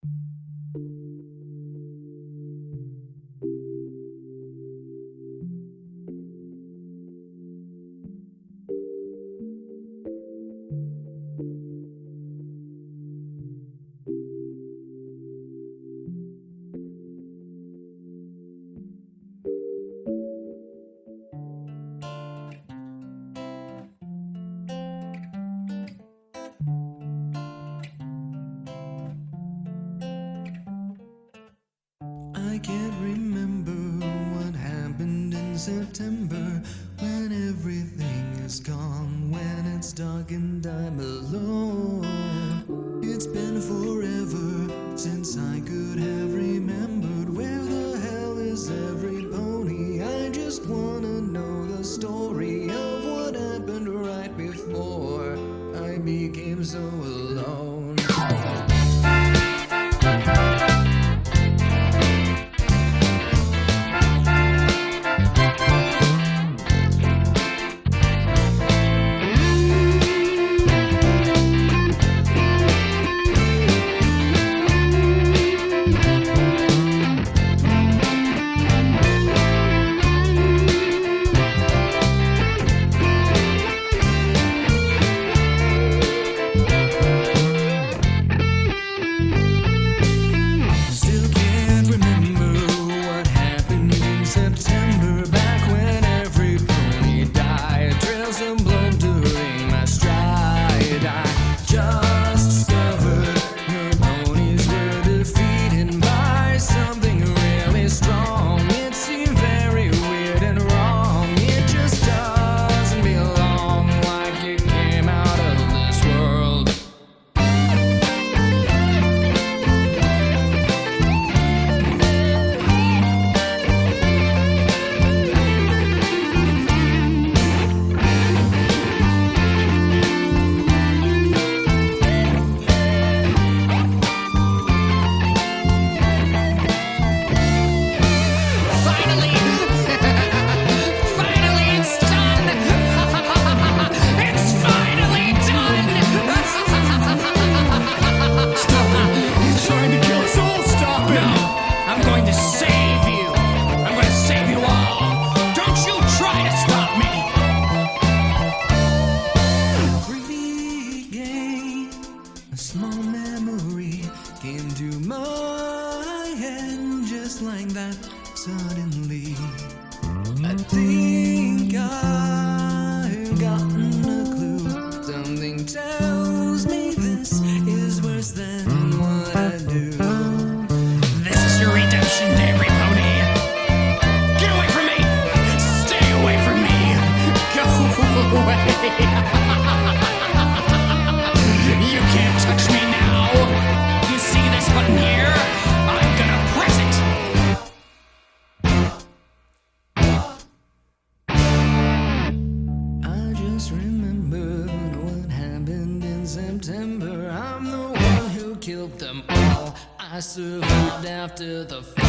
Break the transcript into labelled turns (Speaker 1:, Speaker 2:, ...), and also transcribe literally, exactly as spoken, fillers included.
Speaker 1: I can't remember what happened in September, when everything is gone, when it's dark and I'm alone. It's been forever since I could have remembered. Where the hell is every pony? I just wanna know the story of what happened right before I became so alone. Into my head just like that suddenly. I think I've gotten a clue. Something tells me this is worse than what I do.
Speaker 2: This is your redemption day, pony. Get away from me! Stay away from me! Go away! You can't touch me now! You see this button here? I'm gonna press it!
Speaker 1: I just remembered what happened in September. I'm the one who killed them all. I survived after the